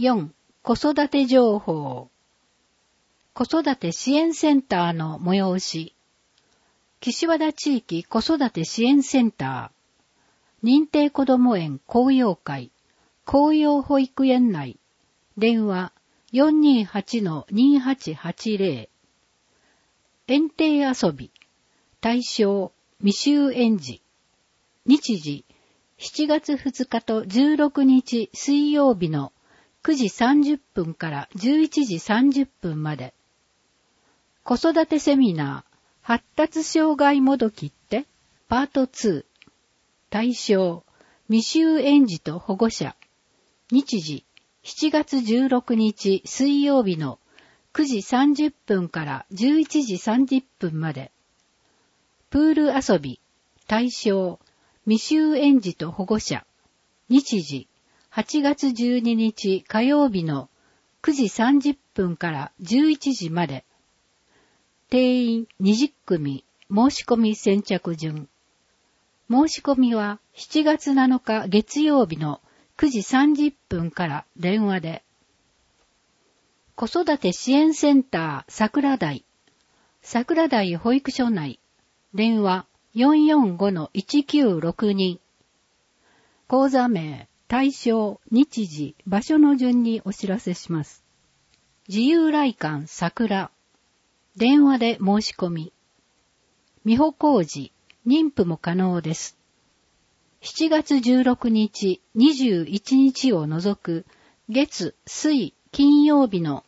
4. 子育て情報。子育て支援センターの催し。岸和田地域子育て支援センター。認定こども園紅葉会。紅葉保育園内。電話 428-2880。園庭遊び。対象未就園児。日時7月2日と16日水曜日の9時30分から11時30分まで。子育てセミナー発達障害もどきってパート2。対象未就園児と保護者。日時7月16日水曜日の9時30分から11時30分まで。プール遊び対象未就園児と保護者。日時8月12日火曜日の9時30分から11時まで。定員20組申し込み先着順。申し込みは7月7日月曜日の9時30分から電話で。子育て支援センター桜台。桜台保育所内。電話 445-1962。講座名、対象、日時、場所の順にお知らせします。自由来館桜。電話で申し込み。美保工事、妊婦も可能です。7月16日、21日を除く月、水、金曜日の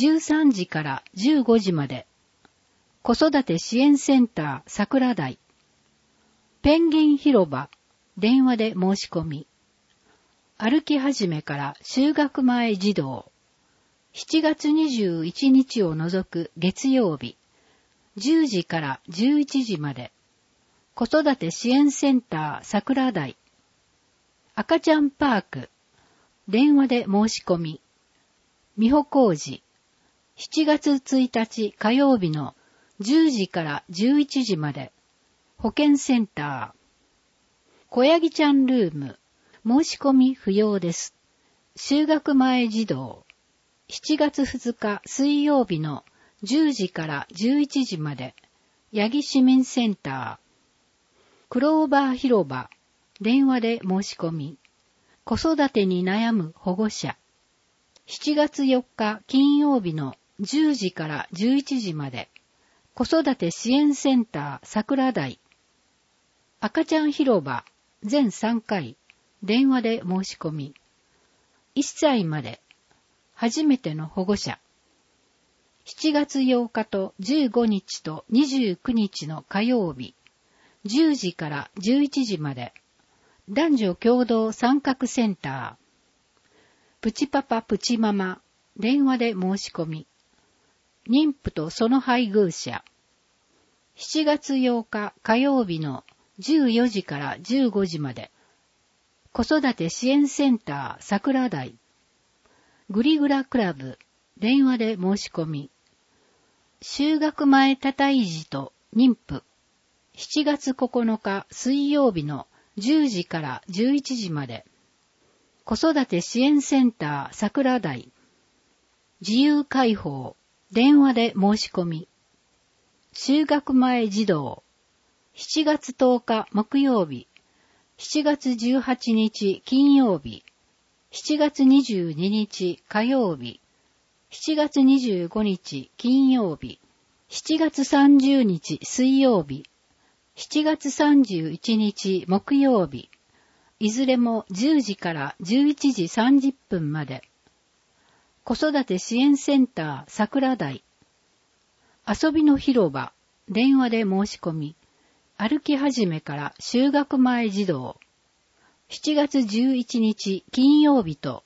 13時から15時まで。子育て支援センター桜台。ペンギン広場。電話で申し込み。歩き始めから就学前児童。7月21日を除く月曜日。10時から11時まで。子育て支援センター桜台。赤ちゃんパーク。電話で申し込み。美保工事。7月1日火曜日の10時から11時まで。保健センター。小ヤギちゃんルーム。申し込み不要です。就学前児童。7月2日水曜日の10時から11時まで。八木市民センター。クローバー広場。電話で申し込み。子育てに悩む保護者。7月4日金曜日の10時から11時まで。子育て支援センター桜台。赤ちゃん広場全3回。電話で申し込み。1歳まで。初めての保護者。7月8日と15日と29日の火曜日。10時から11時まで。男女共同参画センター。プチパパプチママ。電話で申し込み。妊婦とその配偶者。7月8日火曜日の14時から15時まで。子育て支援センター桜台。グリグラクラブ。電話で申し込み。就学前多胎児と妊婦。7月9日水曜日の10時から11時まで。子育て支援センター桜台。自由開放。電話で申し込み。就学前児童。7月10日木曜日。7月18日金曜日。7月22日火曜日。7月25日金曜日。7月30日水曜日。7月31日木曜日。いずれも10時から11時30分まで。子育て支援センター桜台。遊びの広場。電話で申し込み。歩き始めから就学前児童。7月11日金曜日と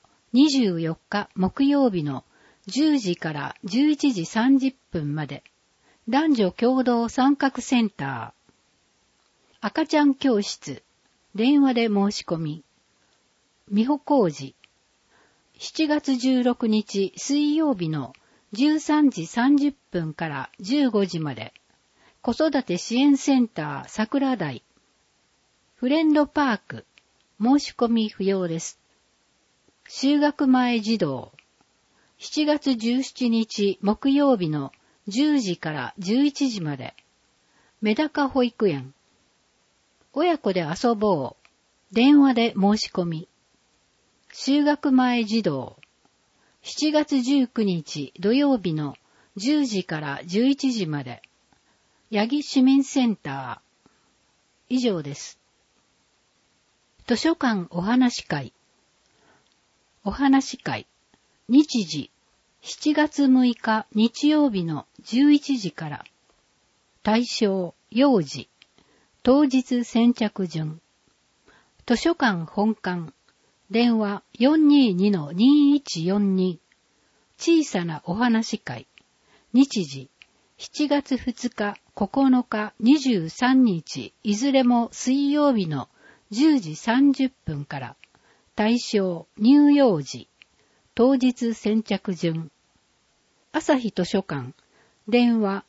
24日木曜日の10時から11時30分まで。男女共同参画センター。赤ちゃん教室。電話で申し込み。美保工事。7月16日水曜日の13時30分から15時まで。子育て支援センター桜台。フレンドパーク。申し込み不要です。 修学前児童。7月17日木曜日の10時から11時まで。メダカ保育園。親子で遊ぼう。電話で申し込み。修学前児童。7月19日土曜日の10時から11時まで。八木市民センター。以上です。図書館お話会。お話会。日時。7月6日日曜日の11時から。対象、幼児。当日先着順。図書館本館。電話 422-2142。小さなお話会。日時。7月2日、9日、23日、いずれも水曜日の10時30分から。対象、乳幼児。当日先着順。朝日図書館。電話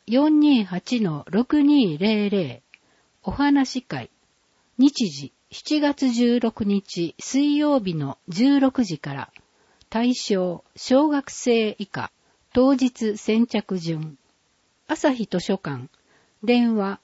428-6200。お話会。日時。7月16日水曜日の16時から。対象、小学生以下。当日先着順。朝日図書館。電話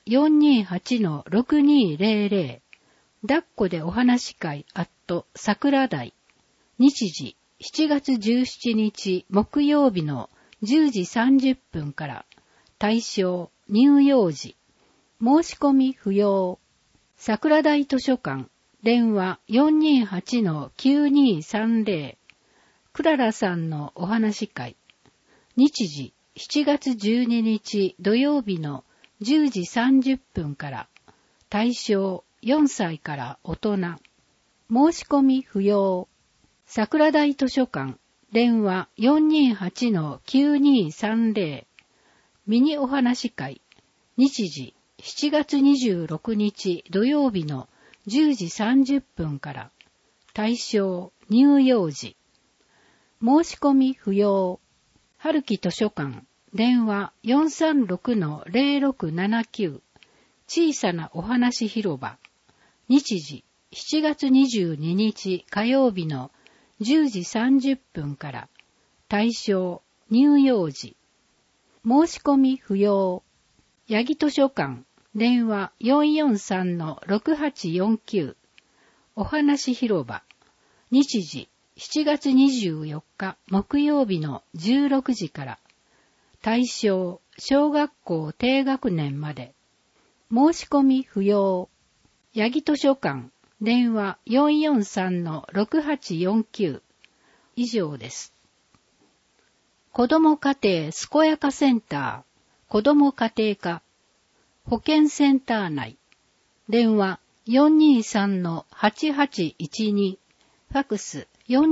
428-6200。抱っこでお話会桜台。日時。7月17日木曜日の10時30分から。対象、乳幼児。申し込み不要。桜台図書館。電話 428-9230。クララさんのお話会。日時。7月12日土曜日の10時30分から。対象、4歳から大人。申し込み不要。桜台図書館。電話 428-9230。ミニお話会。日時。7月26日土曜日の10時30分から。対象、乳幼児。申し込み不要。春樹図書館。電話 436-0679。小さなお話広場。日時。7月22日火曜日の10時30分から。対象、乳幼児。申し込み不要。八木図書館。電話 443-6849。お話広場。日時。7月24日木曜日の16時から。対象、小学校低学年まで。申し込み不要。八木図書館。電話 443-6849。以上です。子ども家庭健やかセンター。子ども家庭科。保健センター内。電話 423-8812。ファクス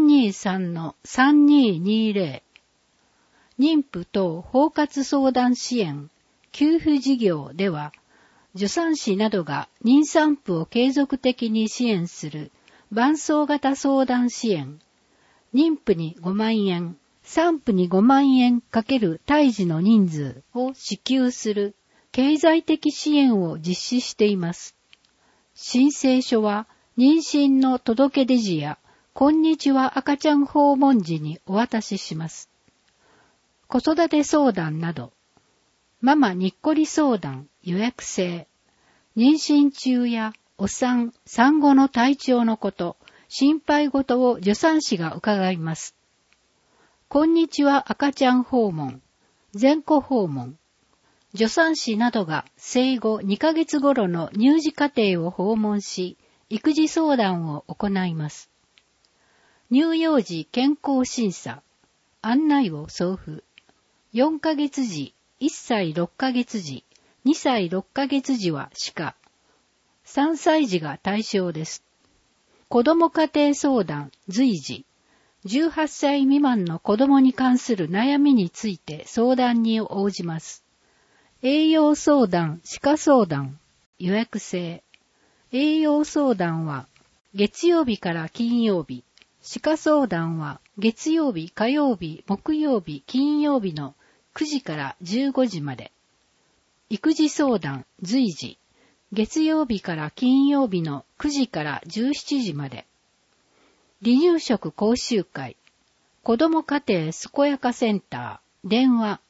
423-3220。妊婦等包括相談支援、給付事業では、助産師などが妊産婦を継続的に支援する伴走型相談支援、妊婦に5万円、産婦に5万円×胎児の人数を支給する経済的支援を実施しています。申請書は妊娠の届出時やこんにちは赤ちゃん訪問時にお渡しします。子育て相談など、ママにっこり相談予約制、妊娠中やお産、産後の体調のこと、心配事を助産師が伺います。こんにちは赤ちゃん訪問、全戸訪問、助産師などが生後2ヶ月頃の乳児家庭を訪問し、育児相談を行います。乳幼児健康審査、案内を送付。4ヶ月時、1歳6ヶ月時、2歳6ヶ月時は歯科。3歳児が対象です。子ども家庭相談、随時。18歳未満の子供に関する悩みについて相談に応じます。栄養相談、歯科相談、予約制。栄養相談は月曜日から金曜日。歯科相談は月曜日、火曜日、木曜日、金曜日の9時から15時まで。育児相談、随時。月曜日から金曜日の9時から17時まで。 離乳食講習会、子ども家庭健やかセンター、電話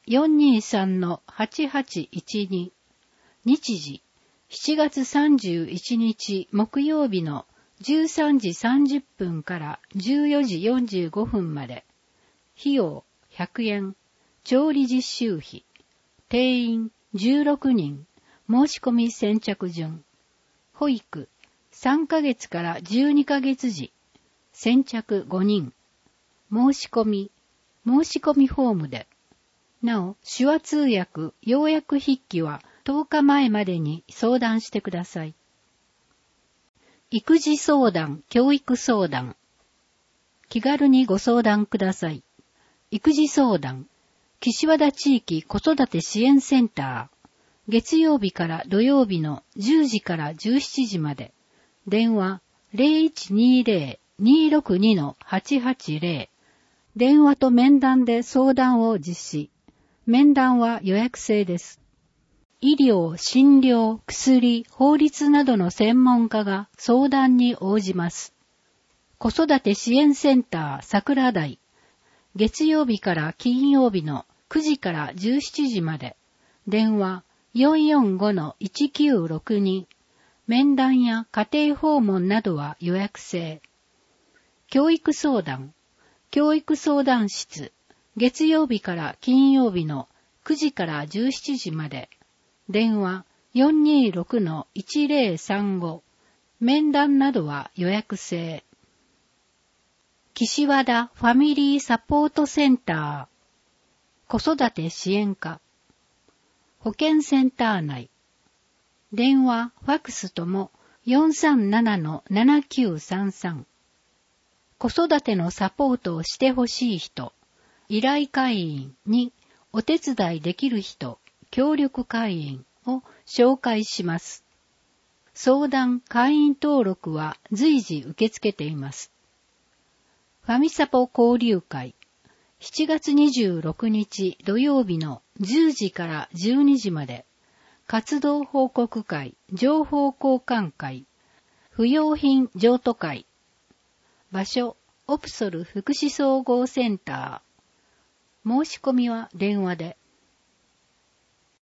423-8812、日時、7月31日木曜日の13時30分から14時45分まで。費用100円。調理実習費。定員16人。申し込み先着順。保育3ヶ月から12ヶ月時。先着5人。申し込みフォームで。なお、手話通訳、要約筆記は10日前までに相談してください。育児相談、教育相談。気軽にご相談ください。育児相談、岸和田地域子育て支援センター。月曜日から土曜日の10時から17時まで。電話 0120-262-880。電話と面談で相談を実施。面談は予約制です。医療、診療、薬、法律などの専門家が相談に応じます。子育て支援センター桜台。月曜日から金曜日の9時から17時まで。電話 445-1962。面談や家庭訪問などは予約制。教育相談。教育相談室。月曜日から金曜日の9時から17時まで。電話 426-1035。面談などは予約制。岸和田ファミリーサポートセンター。子育て支援課。保健センター内。電話、ファクスとも 437-7933。子育てのサポートをしてほしい人。依頼会員にお手伝いできる人。協力会員を紹介します。相談、会員登録は随時受け付けています。ファミサポ交流会。7月26日土曜日の10時から12時まで。活動報告会、情報交換会、不用品譲渡会。場所、オプソル福祉総合センター。申し込みは電話で。